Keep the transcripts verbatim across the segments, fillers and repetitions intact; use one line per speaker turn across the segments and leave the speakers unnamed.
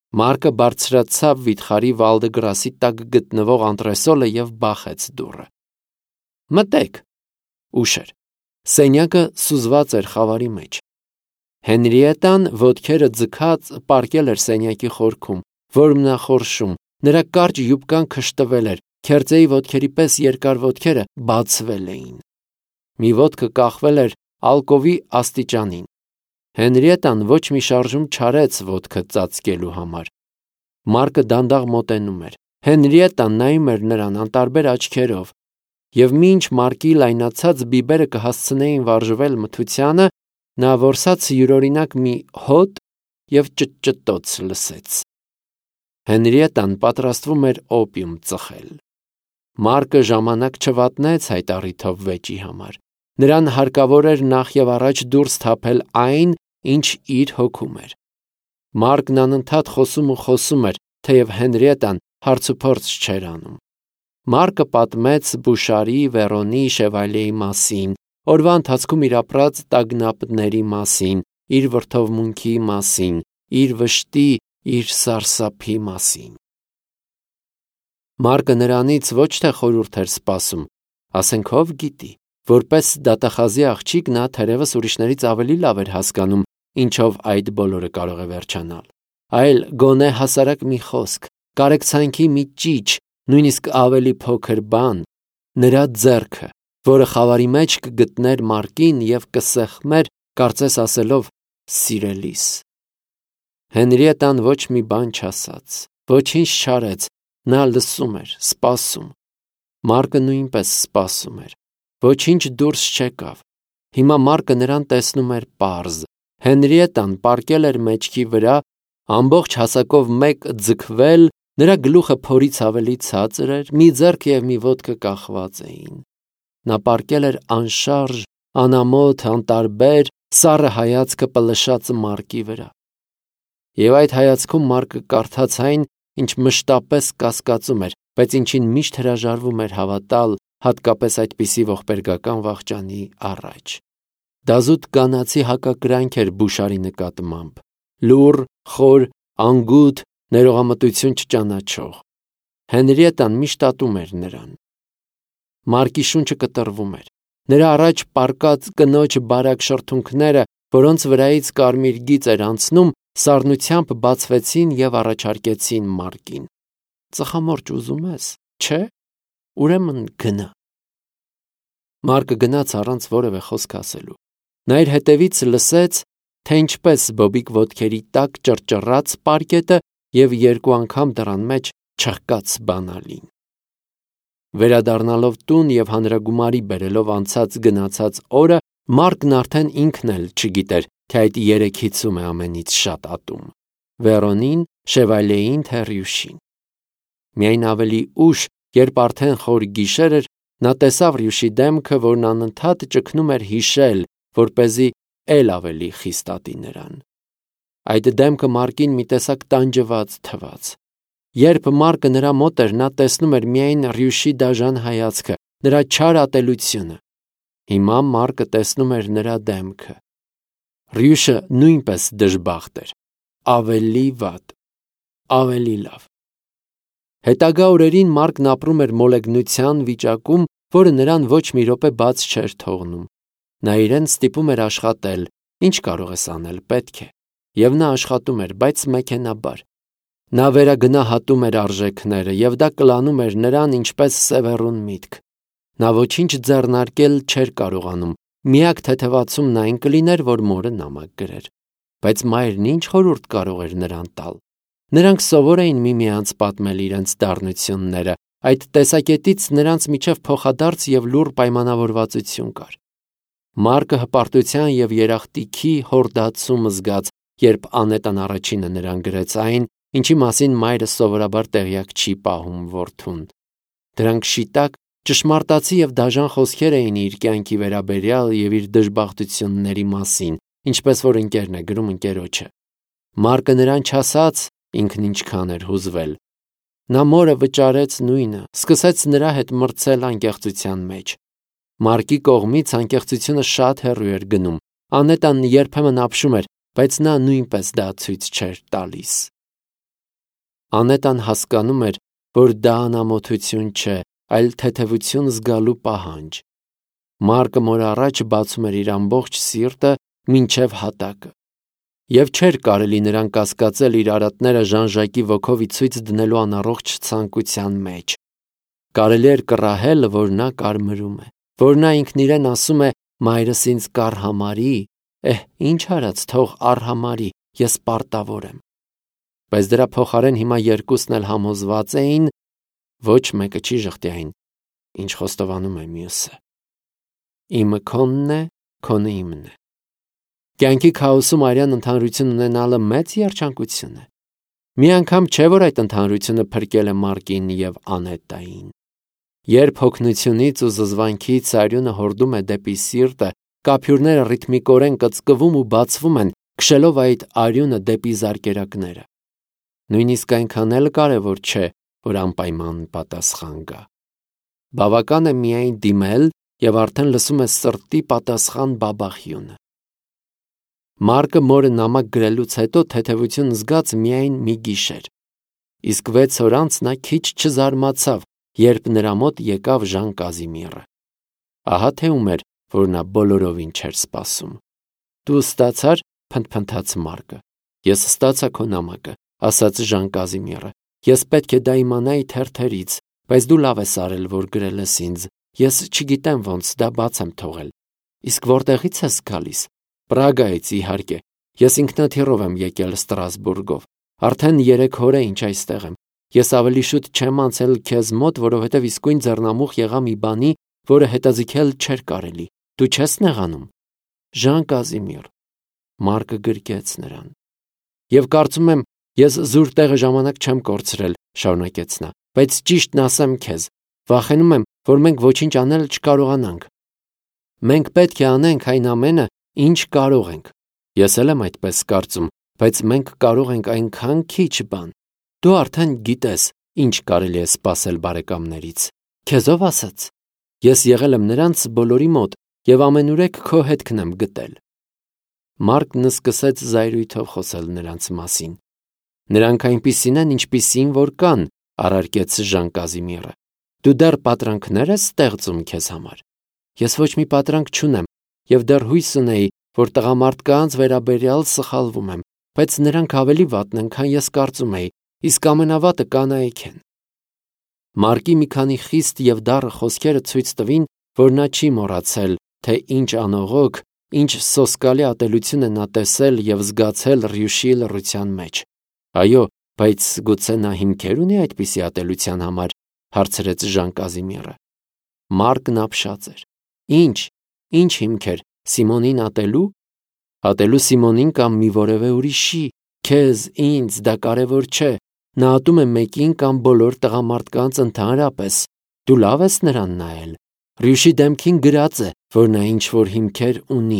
Մարկը բարձրացավ վիթխարի վալդեգրասի տակ գտնվող անտրեսոլը և բախեց դուռը։ Մտեք։ Ուշ էր։ Սենյակը սուզված էր խավարի մեջ։ Հենրիետան ոտքերը ձգած պառկել էր սենյակի խորքում, որմնախորշում, նրա կարճ յուբկան քշտվել էր, քերծեի ոտքերի պես երկար ոտքերը բացվել էին։ Մի ոտքը կախվել էր ալկովի աստիճանին։ Հենրիետան ոչ մի շարժում չարեց ոտքը ծածկելու համար։ Մարկը դանդաղ մոտենում էր։ Հենրիետան նայում էր նրան անտարբեր աչքերով, և մինչ Մարկի լայնացած բիբերը կհասցնեին վարժվել մթությանը, նա որսաց յուրօրինակ մի հոտ և ճտճտոց լսեց։ Հենրիետան պատրաստվում էր օպիում ծխել։ Մարկը ժամանակ չվատնեց այդ առիթով վեճի համար։ Նրան հարկավոր էր նախ և առաջ դուրս թափել այն, ինչ իր հոգում էր։ Մարկն անընդհատ խոսում ու խոսում էր, թեև Հենրիետան հարցուփորձ չէր անում։ Մարկը պատմեց Բուշարի, Վերոնի, Շևալյեի մասին, օրվա ընթացքում իր ապրած տագնապների մասին, իր վրդովմունքի մասին, իր վշտի, իր սարսափի մասին։ Մարկը նրանից ոչ թե խորհուրդ էր սպասում, ասենք ով գիտի, որպես դատախազի աղջիկ նա թերևս ուրիշներից ավելի լավ էր հասկանում, ինչով այդ բոլորը կարող է վերջանալ, այլ գոնե հասարակ մի խոսք, կարեկցանքի մի ճիչ, նույնիսկ ավելի փոքր բան, նրա ձեռքը, որը խավարի մեջ կգտներ Մարկին և կսեղմեր, կարծես ասելով «սիրելիս»։ Հենրիետան ոչ մի բան չասաց, ոչինչ չարեց, նա լսում էր, սպասում։ Մարկը նույնպես սպասում էր։ Ոչինչ դուրս չեկավ։ Հիմա Մարկը նրան տեսնում էր պարզ։ Հենրիետան պառկել էր մեջքի վրա, ամբողջ հասակով մեկ ձգվել, նրա գլուխը փորից ավելի ցածր էր, մի ձեռքը և մի ոտքը կախված էին։ Նա պառկել էր անշարժ, անամոթ, անտարբեր, սառը հայացքը պլշած Մարկի վրա։ Եվ այդ հայացքում Մարկը կարդաց այն, ինչ մշտապես կասկածում էր, բայց ինչին միշտ հրաժարվում էր հավատալ, հատկապես այդպիսի ողբերգական վախճանի առաջ։ Դազուտ կանացի հակակրանք էր Բուշարի նկատմամբ, լուռ, խոր, անգութ, ներողամտություն չճանաչող։ Հենրիետան միշտ ատում էր նրան։ Մարկի շունչը կտրվում էր։ Նրա առաջ պառկած կնոջ բարակ շրթունքները, որոնց վրայից կարմիր գիծ էր անցնում, սառնությամբ բացվեցին և առաջարկեցին Մարկին. «Ծխամորճ ուզում ես, չէ՞, ուրեմն գնա»։ Մարկը գնաց առանց որևէ խոսք ասելու։ Նա իր հետևից լսեց, թե ինչպես բոբիկ ոտքերի տակ ճռճռաց պարկետը և երկու անգամ դռան մեջ չխկաց բանալին։ Վերադառնալով տուն և հանրագումարի բերելով անցած-գնացած օրը, Մարկն արդեն ինքն էլ չգիտեր, թե այդ երեքից ում է ամենից շատ ատում՝ Վերոնին, Շևալյեին, թե Ռյուշին։ Միայն ավելի ուշ, երբ արդեն խոր գիշեր էր, նա տեսավ Ռյուշի դեմքը, որն անընդհատ ճգնում էր հիշել, որպեսզի էլ ավելի խիստ ատի նրան։ Այդ դեմքը Մարկին մի տեսակ տանջված թվաց։ Երբ Մարկը նրա մոտ էր, նա տեսնում էր միայն Ռյուշի դաժան հայացքը, նրա չար ատելությունը։ Հիմա Մարկը տեսնում էր նրա դեմքը։ Ռյուշը նույնպես դժբախտ էր, ավելի վատ, ավելի լավ։ Հետագա օրերին Մարկն ապրում էր մոլեգնության վիճակում, որը նրան ոչ մի րոպե բաց չէր թողնում։ Նա իրեն ստիպում էր աշխատել, ինչ կարող ես անել, պետք է։ Եվ նա աշխատում էր, բայց մեքենաբար։ Նա վերագնահատում էր արժեքները, և դա կլանում էր նրան ինչպես սևեռուն միտք։ Նա ոչինչ ձեռնարկել չէր կարողանում, միակ թեթևացումն այն կլիներ, որ մորը նամակ գրեր։ Բայց մայրն ինչ խորհուրդ կարող էր նրան տալ։ Նրանք սովոր էին միմյանց պատմել իրենց դառնությունները, այդ տեսակետից նրանց միջև փոխադարձ և լուռ պայմանավորվածություն կար։ Մարկը հպարտության և երախտիքի հորդացում զգաց, երբ Անետան առաջինը նրան գրեց այն, ինչի մասին մայրը սովորաբար տեղյակ չի պահում որդուն։ Դրանք շիտակ, ճշմարտացի և դաժան խոսքեր էին իր կյանքի վերաբերյալ և իր դժբախտությունների մասին, ինչպես որ ընկերն է գրում ընկերոջը։ Մարկը նրան չասաց ինքն ինչքան էր հուզվել։ Նա մորը վճարեց նույնը, սկսեց նրա հետ մրցել անկեղծության մեջ։ Մարկի կողմից անկեղծությունը շատ հեռու էր գնում։ Անետան երբեմն ապշում էր, բայց նա նույնպես դա ցույց չէր տալիս։ Անետան հասկանում էր, որ դա անամոթություն չէ, այլ թեթևություն զգալու պահանջ։ Մարկը մոր առաջ բացում էր իր ամբողջ սիրտը մինչև հատակը։ Եվ չէր կարելի նրան կասկածել իր արատները Ժան-Ժակի ոգով ի ցույց դնելու անառողջ ցանկության մեջ։ Կարելի էր կռահել, որ նա կարմրում է, որ նա ինքն իրեն ասում է «Մայրս ինձ կառհամարի, էհ, ինչ արած, թող առհամարի, ես պարտավոր եմ»։ Բայց դրա փոխարեն հիմա երկուսն էլ համոզված էին, ոչ մեկը չի ժխտյային, ինչ խոստովանում է մյուսը։ Իմը քոնն է, քոնը իմն է։ Կյանքի քաոսում արյան ընդհանրություն ունենալը մեծ երջանկություն է։ Մի անգամ չէ, որ այդ ընդհանրությունը փրկել է Մարկին և Անետային։ Երբ հոգնությունից ու զզվանքից արյունը հորդում է դեպի սիրտը, կափյուրները ռիթմիկորեն կծկվում ու բացվում են, քշելով այդ արյունը դեպի զարկերակները։ Նույնիսկ այնքան էլ կարևոր չէ, որ անպայման պատասխան գա։ Բավական է միայն դիմել և արդեն լսում է սրտի պատասխան բաբախյունը։ Մարկը մորը նամակ գրելուց հետո թեթևություն զգաց միայն մի գիշեր, իսկ վեց օր անց նա քիչ չզարմացավ, երբ նրա մոտ եկավ Ժան Կազիմիրը։ Ահա թե ում էր, որ նա բոլորովին չէր սպասում։ Դու ստացար, փնթփնթաց Մարկը։ Ես ստացա քո նամակը, ասաց Ժան Կազիմիրը։ Ես պետք է դա իմանայի թերթերից, բայց դու լավ ես արել, որ գրել ես ինձ։ Ես չգիտեմ ոնց դա բաց եմ թողել։ Իսկ որտեղից ես գալիս։ Պրագայից, իհարկե։ Ես ինքնաթիռով եմ եկել Ստրասբուրգով։ Արդեն երեք օր է ինչ այստեղ եմ։ Ես ավելի շուտ չեմ անցել քեզ մոտ, որովհետև իսկույն ձեռնամուխ եղա մի բանի, որը հետաձգել չէր կարելի։ Դու չես նեղանում։ Ժան Կազիմիր։ Մարկը գրկեց նրան։ Եվ կարծում եմ, ես զուր տեղը ժամանակ չեմ կորցրել, շարունակեց նա, բայց ճիշտն ասեմ քեզ, վախենում եմ, որ մենք ոչինչ անել չկարողանանք։ Մենք պետք է անենք այն ամենը, ինչ կարող ենք։ Ես էլ եմ այդպես կարծում, բայց մենք կարող ենք այնքան քիչ բան։ Դու արդեն գիտես, ինչ կարելի է սպասել բարեկամներից։ Քեզ ով ասաց։ Ես եղել եմ նրանց բոլորի մոտ և ամենուրեք քո հետքն եմ գտել։ Մարկն սկսեց զայրույթով խոսել նրանց մասին։ Նրանք այնպիսին են, ինչպիսին որ կան, առարկեց Ժան Կազիմիրը։ Դու դեռ պատրանքներ ես ստեղծում քեզ համար։ Ես ոչ մի պատրանք չունեմ և դեռ հույս ունեի, որ տղամարդկանց վերաբերյալ սխալվում եմ, բայց նրանք ավելի վատն են, քան ես կարծում էի, իսկ ամենավատը կանայք են։ Մարկի մի քանի խիստ և դառը խոսքերը ցույց տվին, որ նա չի մոռացել, թե ինչ անողոք, ինչ սոսկալի ատելություն է նա տեսել և զգացել Ռյուշի լռության մեջ։ Այո, բայց գուցե նա հիմքեր ունի այդպիսի ատելության համար, հարցրեց Ժան Կազիմիրը։ Մարկն ապշած էր։ Ինչ, ինչ հիմքեր, Սիմոնին ատելու։ Ատելու Սիմոնին կամ մի որևէ ուրիշի, քեզ, ինձ, դա կարևոր չէ։ Նա ատում է մեկին կամ բոլոր տղամարդկանց ընդհանրապես։ Դու լավ ես նրան նայել։ Ռյուշի դեմքին գրած է, որ նա ինչ-որ հիմքեր ունի։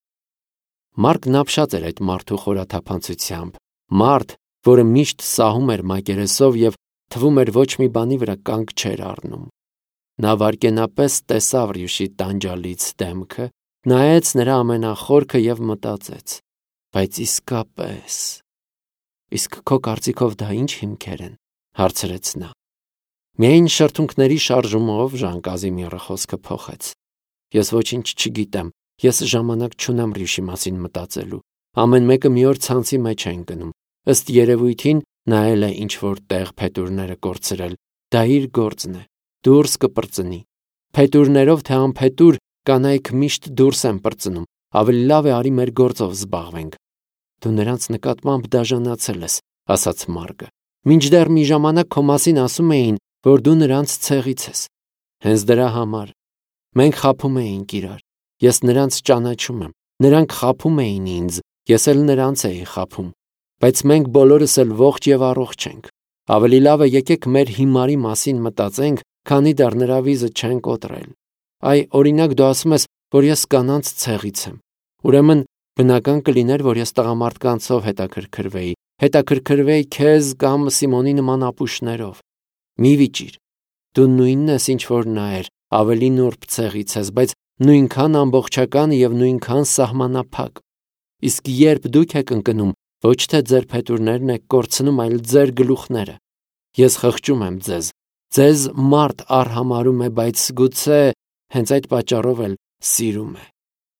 Մարկն ապշած էր այդ մարդու խորաթափանցությամբ։ Մարդ, որը միշտ սահում էր մակերեսով և թվում էր ոչ մի բանի վրա կանգ չէր առնում։ Նա վայրկենապես տեսավ Ռյուշի տանջալից դեմքը, նայեց նրա ամենախորքը և մտածեց. բայց իսկապես… Իսկ քո կարծիքով դա ինչ հիմքեր են, հարցրեց նա։ Միայն շրթունքների շարժումով Ժան Կազիմիրը խոսքը փոխեց։ Ես ոչինչ չգիտեմ, ես ժամանակ չունեմ Ռյուշի մասին մտածելու։ Ամեն մեկը մի օր ցանցի մեջ է ընկնում։ Ըստ երևույթին նա էլ է ինչ-որ տեղ փետուրները կորցրել։ Դա իր գործն է։ Դուրս կպրծնի։ Փետուրներով թե անփետուր, կանայք միշտ դուրս են պրծնում։ Ավելի լավ է արի մեր գործով զբաղվենք։ Դու նրանց նկատմամբ դաժանացել ես, ասաց Մարկը։ Մինչդեռ մի ժամանակ քո մասին ասում էին, որ դու նրանց ցեղից ես։ Հենց դրա համար մենք խաբում էինք իրար։ Ես նրանց ճանաչում եմ։ Նրանք խաբում էին ինձ, ես էլ նրանց էի խաբում։ Բայց մենք բոլորս էլ ողջ և առողջ ենք։ Ավելի լավ է եկեք մեր հիմարի մասին մտածենք, քանի դեռ նրա վիզը չեն կոտրել։ Այ, օրինակ, դու ասում ես, որ ես կանանց ցեղից եմ։ Ուրեմն բնական կլիներ, որ ես տղամարդկանցով հետաքրքրվեի, հետաքրքրվեի քեզ կամ Սիմոնի նման ապուշներով։ Մի վիճիր։ Դու նույնն ես, ինչ որ նա էր, ավելի նուրբ ցեղից ես, բայց նույնքան ամբողջական և նույնքան սահմանափակ։ Իսկ երբ դուք եք ընկնում, Ոչ թե ձեր փետուրներն եք կորցնում, այլ ձեր գլուխները։ Ես խղճում եմ ձեզ, ձեզ մարդ արհամարում է, բայց գուցե հենց այդ պատճառով էլ սիրում է։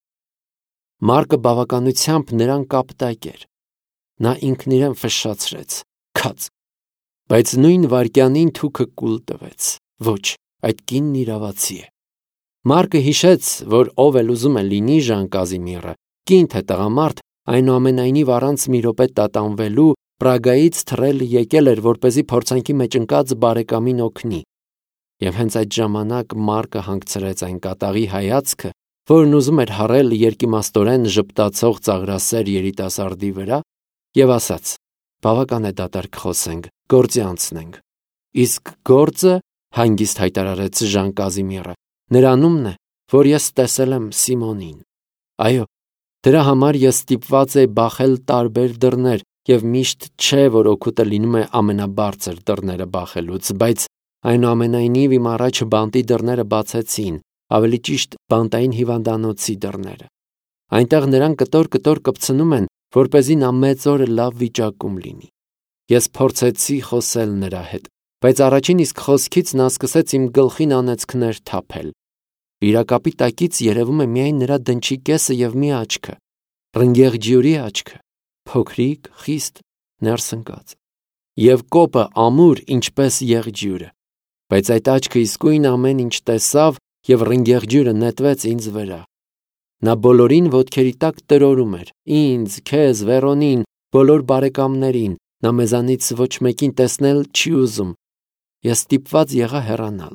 Մարկը բավականությամբ նրան կապտակ էր։ Նա ինքն իրեն ֆշշացրեց, քաց։ Բայց նույն վայրկյանին թուքը կուլ տվեց։ Ոչ, այդ կինն իրավացի է։ Մարկը հիշեց, որ ով էլ ուզում է լինի Ժան Կազիմիրը, կին թե տղամարդ, այնուամենայնիվ առանց մի րոպե տատանվելու Պրագայից թռել եկել էր, որպեսզի փորձանքի մեջ ընկած բարեկամին օգնի։ Եվ հենց այդ ժամանակ Մարկը հանգցրեց այն կատաղի հայացքը, որն ուզում էր հառել երկիմաստորեն ժպտացող ծաղրասեր երիտասարդի վրա, եւ ասաց. «Բավական է դատարկ խոսենք, գործի անցնենք»։ Իսկ գործը, հանգիստ հայտարարեց Ժան Կազիմիրը, նրանումն է, որ ես տեսել եմ Սիմոնին։ Այո, դրա համար ես ստիպված էի բախել տարբեր դռներ, եւ միշտ չէ, որ օգուտը լինում է ամենաբարձր դռները բախելուց, բայց այնուամենայնիվ իմ առաջ բանտի դռները բացեցին, ավելի ճիշտ բանտային հիվանդանոցի դռները։ Այնտեղ նրան կտոր-կտոր կպցնում են, որպեսզի նա մեծ օրը լավ վիճակում լինի։ Ես փորձեցի խոսել նրա հետ, բայց առաջին իսկ խոսքից նա սկսեց իմ գլխին անեծքներ թափել։ Վիրակապի տակից երևում է միայն նրա դնչի կեսը եւ մի աչքը, ռնգեղջյուրի աչքը, փոքրիկ, խիստ, ներս ընկած, եւ կոպը ամուր, ինչպես եղջյուրը, բայց այդ աչքը իսկույն ամեն ինչ տեսավ եւ ռնգեղջյուրը նետվեց ինձ վրա։ Նա բոլորին ոտքերի տակ տրորում էր, ինձ, քեզ, Վերոնին, բոլոր բարեկամներին, նա մեզանից ոչ մեկին տեսնել չի ուզում։ Ես ստիպված եղա հեռանալ։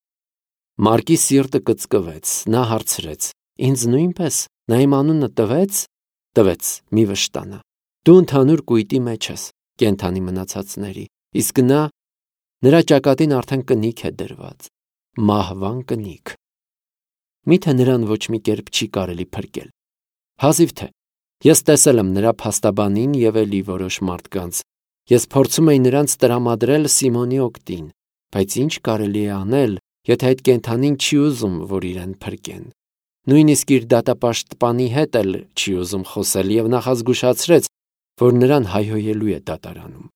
Մարկի սիրտը կծկվեց, նա հարցրեց. Ինձ նույնպես, նա իմ անունը տվեց, տվեց, մի վշտանա։ Դու ընդհանուր կույտի մեջ ես, կենթանի մնացածների, իսկ նա, նրա ճակատին արդեն կնիք է դրված, մահվան կնիք։ Միթե նրան ոչ մի կերպ չի կարելի փրկել։ Հազիվ թե, ես տեսել եմ նրա փաստաբանին եւ էլի որոշ մարդկանց։ Ես փորձում էի նրանց տրամադրել Սիմոնի օգտին, բայց ինչ կարելի է անել, եթե այդ կենթանին չի ուզում, որ իրեն փրկեն։ Նույնիսկ իր դատապաշտպանի հետ էլ չի ուզում խոսել եւ նախազգուշացրեց, որ նրան հայհոյելու է դատարանում։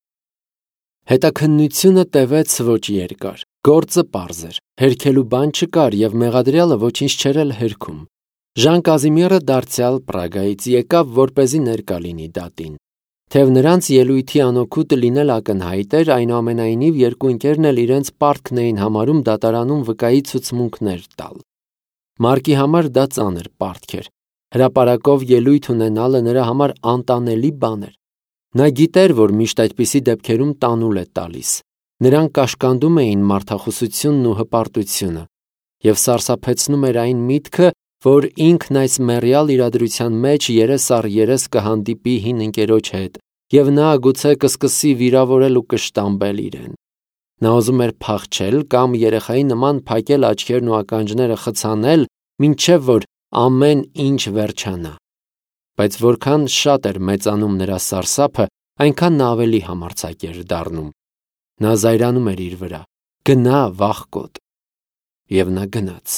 Հետաքննությունը տևեց ոչ երկար։ Գործը պարզ էր, հերքելու բան չկար եւ մեղադրյալը ոչինչ չէր էլ հերքում։ Ժան Կազիմիրը դարձյալ Պրագայից եկավ, որպեսզի ներկա լինի դատին։ Թեև նրանց ելույթի անօգուտը լինել ակնհայտ էր, այնուամենայնիվ երկու ընկերն էլ իրենց պարտքն էին համարում դատարանում վկայի ցուցմունքներ տալ։ Մարկի համար դա ծանր պարտք էր։ Հրապարակով ելույթ ունենալը նրա համար անտանելի բան էր։ Նա գիտեր, որ միշտ այդպիսի դեպքերում տանուլ է տալիս։ Նրան կաշկանդում էին մարդախոսությունն ու հպարտությունը, եւ սարսափեցնում էր այն միտքը, որ ինքն այս մեռյալ իրադրության մեջ երես առ երես կհանդիպի հին ընկերոջ հետ, եւ նա գուցե կսկսի վիրավորել ու կշտամբել իրեն։ Նա ուզում էր փախչել կամ երեխայի նման փակել աչքերն ու ականջները խցանել, մինչև որ ամեն ինչ վերջանա։ Բայց որքան շատ էր մեծանում նրա սարսափը, այնքան նա ավելի համարձակ էր դառնում։ Նա զայրանում էր իր վրա. գնա վախկոտ։ Եվ նա գնաց։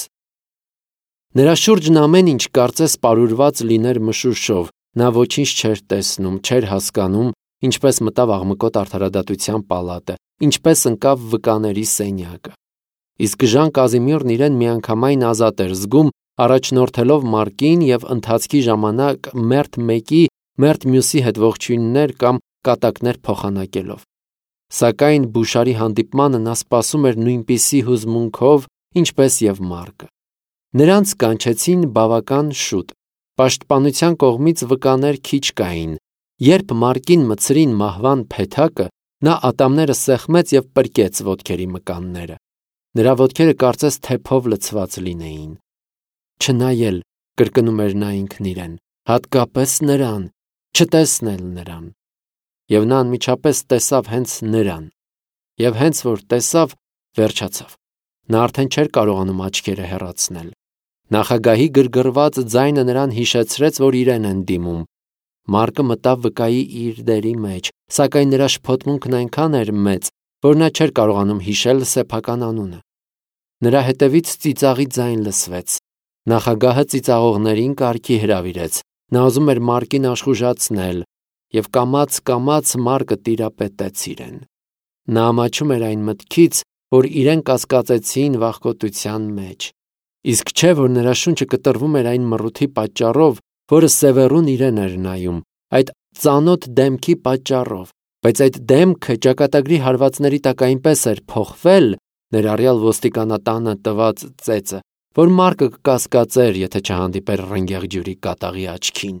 Նրա շուրջն ամեն ինչ կարծես պարուրված լիներ մշուշով, նա ոչինչ չէր տեսնում, չէր հասկանում, ինչպես մտավ աղմկոտ արդարադատության պալատը, ինչպես ընկավ վկաների սենյակը։ Իսկ Ժան Կազիմիրն իրեն միանգամայն ազատ էր զգում, առաջնորդելով Մարկին եւ ընթացքի ժամանակ մերթ մեկի, մերթ մյուսի հետ ողջույններ կամ կատակներ փոխանակելով։ Սակայն Բուշարի հանդիպմանը նա սպասում էր նույնպիսի հուզմունքով, ինչպես եւ Մարկը։ Նրանց կանչեցին բավական շուտ։ Պաշտպանության կողմից վկաներ քիչ կային։ Երբ Մարկին մցրին մահվան փեթակը, նա ատամները սեղմեց եւ պրկեց ոտքերի մկանները։ Նրա ոտքերը կարծես թեփով լցված լինեին։ Չնայել, կրկնում էր նա ինքն իրեն, հատկապես նրան, չտեսնել նրան։ Եվ նա անմիջապես տեսավ հենց նրան։ Եվ հենց որ տեսավ, վերջացավ։ Նա արդեն չէր կարողանում աչքերը հեռացնել։ Նախագահի գրգռված ձայնը նրան հիշեցրեց, որ իրեն են դիմում։ Մարկը մտավ վկայի իր դերի մեջ, սակայն նրա շփոթմունքն այնքան էր մեծ, որ նա չէր կարողանում հիշել սեփական անունը։ Նրա հետևից ծիծաղի ձայն լսվեց։ Նախագահը ծիծաղողներին կարգի հրավիրեց։ Նա ուզում էր Մարկին աշխուժացնել, եւ կամաց-կամաց Մարկը տիրապետեց իրեն։ Նա ամաչում էր այն մտքից, որ իրեն կասկածեցին վախկոտության մեջ։ Իսկ չէ, որ նրա շունչը կտրվում էր այն մռութի պատճառով, որը Սևեռուն իրեն էր նայում, այդ ծանոթ դեմքի պատճառով, բայց այդ դեմքը ճակատագրի հարվածների տակ այնպես էր փոխվել, ներառյալ ոստիկանատանը տված ծեծը, որ Մարկը կկասկածեր, եթե չհանդիպեր Ռնգեղջյուրի կատաղի աչքին։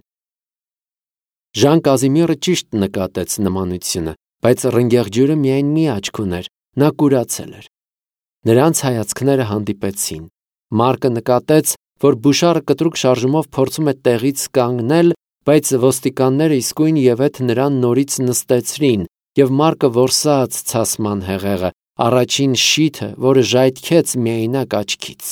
Ժան Կազիմիրը ճիշտ նկատեց նմանությունը, բայց Ռնգեղջյուրը միայն մի աչք ուներ, նա կուրացել էր։ Նրանց հայացքները հանդիպեցին։ Մարկը նկատեց, որ Բուշարը կտրուկ շարժումով փորձում է տեղից կանգնել, բայց ոստիկանները իսկույն ևեթ նրան նորից նստեցրին, եւ Մարկը որսաց ցասման հեղեղը, առաջին շիթը, որը ժայթքեց միայնակ աչքից։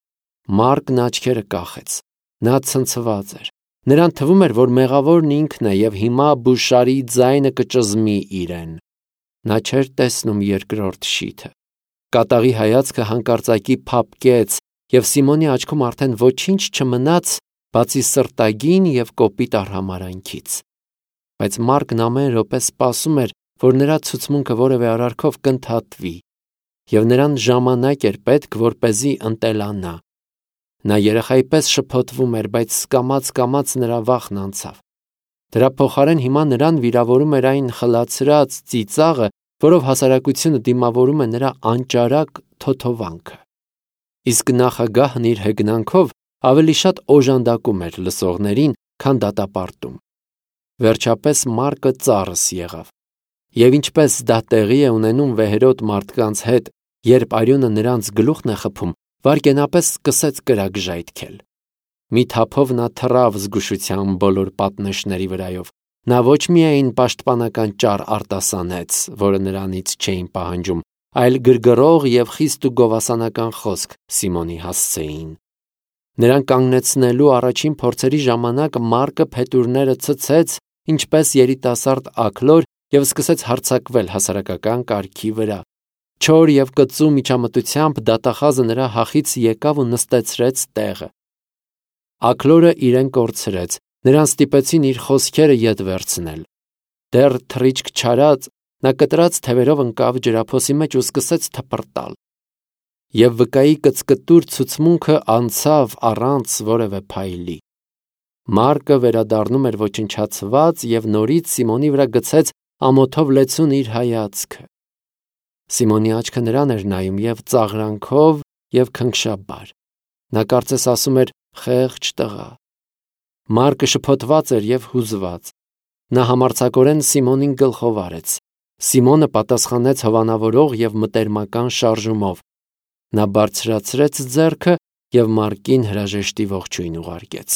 Մարկն աչքերը կախեց։ Նա ցնցված էր։ Նրան թվում էր, որ մեղավորն ինքն է եւ հիմա Բուշարի ձայնը կճզմի իրեն։ Նա չէր տեսնում երկրորդ շիթը։ Կատաղի հայացքը հանկարծակի փափկեց, եւ Սիմոնի աչքում արդեն ոչինչ չմնաց, բացի սրտագին եւ կոպիտ արհամարանքից։ Բայց Մարկն ամեն րոպե սպասում էր, որ նրա ցուցմունքը որևէ արարքով կընդհատվի, եւ նրան ժամանակ էր պետք, որպեսզի ընտելանա։ Նա երեխայի պես շփոթվում էր, բայց կամաց-կամաց նրա վախն անցավ։ Դրա փոխարեն հիմա նրան վիրավորում էր այն խլացրած ծիծաղը, որով հասարակությունը դիմավորում է նրա անճարակ թոթովանքը։ Իսկ նախագահն իր հեգնանքով ավելի շատ օժանդակում էր լսողներին, քան դատապարտում։ Վերջապես Մարկը ծառս եղավ։ Եվ ինչպես դա տեղի է ունենում վեհերոտ մարդկանց հետ, երբ արյունը նրանց գլուխն է խփում, վայրկենապես սկսեց կրակ ժայթքել։ Մի թափով նա թռավ զգուշությամբ բոլոր պատնեշների վրայով։ Նա ոչ միայն պաշտպանական ճառ արտասանեց, որը նրանից չէին պահանջում, այլ գրգռող եւ խիստ ու գովասանական խոսք Սիմոնի հասցեին։ Նրան կանգնեցնելու առաջին փորձերի ժամանակ Մարկը փետուրները ցցեց, ինչպես երիտասարդ աքլոր, եւ սկսեց հարձակվել հասարակական կարգի վրա։ Չոր եւ կծու միջամտությամբ դատախազը նրա հախից եկավ ու նստեցրեց տեղը։ Աքլորը իրեն կորցրեց, նրան ստիպեցին իր խոսքերը ետ վերցնել։ Դեռ թռիչք չարած, նա կտրած թևերով ընկավ ջրափոսի մեջ ու սկսեց թպրտալ։ Եվ վկայի կծկտուր ցուցմունքը անցավ առանց որևէ փայլի։ Մարկը վերադառնում էր ոչնչացված եւ նորից Սիմոնի վրա գցեց ամոթով լեցուն իր հայացքը։ Սիմոնի աչքը նրան էր նայում եւ ծաղրանքով եւ քնքշաբար։ Նա կարծես ասում էր. «Խեղճ տղա»։ Մարկը շփոթված էր եւ հուզված։ Նա համարձակորեն Սիմոնին գլխով արեց։ Սիմոնը պատասխանեց հովանավորող եւ մտերմական շարժումով։ Նա բարձրացրեց ձեռքը եւ Մարկին հրաժեշտի ողջույն ուղարկեց։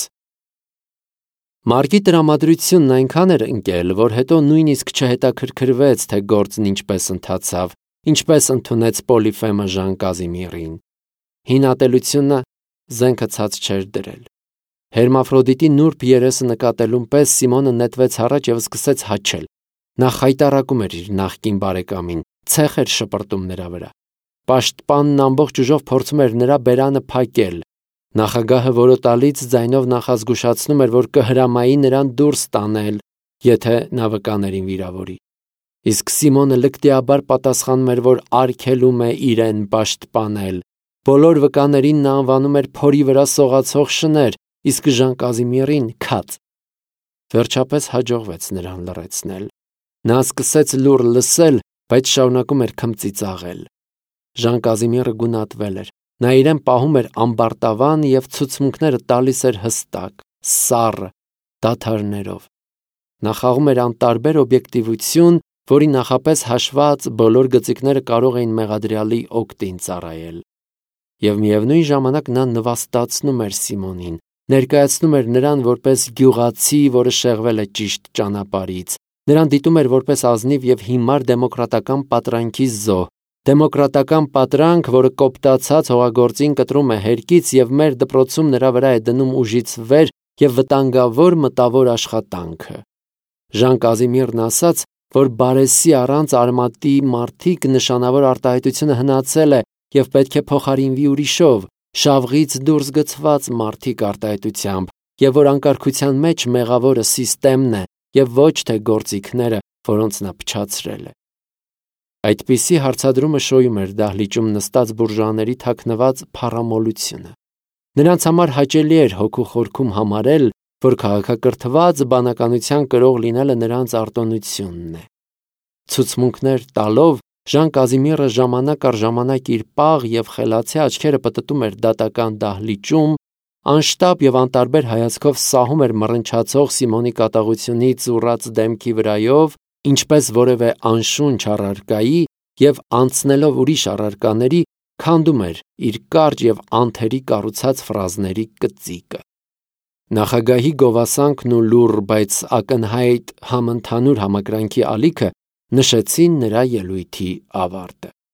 Մարկի տրամադրությունն այնքան էր ընկել, որ հետո նույնիսկ չհետաքրքրվեց, թե գործն ինչպես ընթացավ, ինչպես ընդունեց Պոլիֆեմը Ժան Կազիմիրին։ Հին ատելությունը զենքը ցած չէր դրել։ Հերմաֆրոդիտի նուրբ երեսը նկատելուն պես Սիմոնը նետվեց առաջ եւ սկսեց հաչել։ Նա խայտառակում էր իր նախկին բարեկամին, ցեխ էր շպրտում նրա վրա։ Պաշտպանն ամբողջ ուժով փորձում էր նրա բերանը փակել։ Նախագահը որոտալից ձայնով նախազգուշացնում էր, որ կհրամայի նրան դուրս տանել, եթե նա վկաներին վիրավորի։ Իսկ Սիմոնը լկտիաբար պատասխանում էր, որ արգելում է իրեն պաշտպանել։ Բոլոր վկաներին նա անվանում էր փորի վրա սողացող շներ, իսկ Ժան Կազիմիրին քաց։ Վերջապես հաջողվեց նրան լռեցնել։ Նա սկսեց լուռ լսել, բայց շարունակում էր քմծիծաղել։ Ժան Կազիմիրը գունատվել էր։ Նա իրեն պահում էր ամբարտավան եւ ցուցմունքները տալիս էր հստակ, սառը, դադարներով։ Նա խաղում էր անտարբեր օբյեկտիվություն, որի նախապես հաշված բոլոր գծիկները կարող էին մեղադրյալի օգտին ծառայել։ Եվ միևնույն ժամանակ նա նվաստացնում էր Սիմոնին, ներկայացնում էր նրան որպես գյուղացի, որը շեղվել է ճիշտ ճանապարհից։ Նրան դիտում էր որպես ազնիվ եւ հիմար դեմոկրատական պատրանքի զոհ, դեմոկրատական պատրանք, որը կոպտացած հողագործին կտրում է հերկից եւ մեր դպրոցում նրա վրա է դնում ուժից վեր եւ վտանգավոր մտավոր աշխատանքը։ Ժան Կազիմիրն ասաց, որ բարեսի առանց արմատի մարդիկ նշանավոր արտահայտությունը հնացել է եւ պետք է փոխարինվի ուրիշով, շավղից դուրս գցված մարդիկ արտահայտությամբ, եւ որ անկարգության մեջ մեղավորը սիստեմն է եւ ոչ թե գործիքները, որոնց նա փչացրել է։ Այդպիսի հարցադրումը շոյում էր դահլիճում նստած բուրժուաների թաքնված փառամոլությունը։ Նրանց համար հաճելի էր հոգու խորքում համարել, որ քաղաքակրթված բանականության կրող լինելը նրանց արտոնությունն է։ Ցուցմունքներ տալով Ժան Կազիմիրը ժամանակ առ ժամանակ իր պաղ եւ խելացի աչքերը պտտում էր դատական դահլիճում, անշտապ եւ անտարբեր հայացքով սահում էր մռնչացող Սիմոնի կատաղությունից ուռած դեմքի վրայով, ինչպես որևէ անշունչ առարկայի, եւ անցնելով ուրիշ առարկաների, քանդում էր իր կարճ եւ անթերի կառուցած ֆրազների կծիկը։ Նախագահի գովասանքն ու լուռ, բայց ակնհայտ համընդհանուր համակրանքի ալիքը նշեցին նրա ելույթի ավարտը։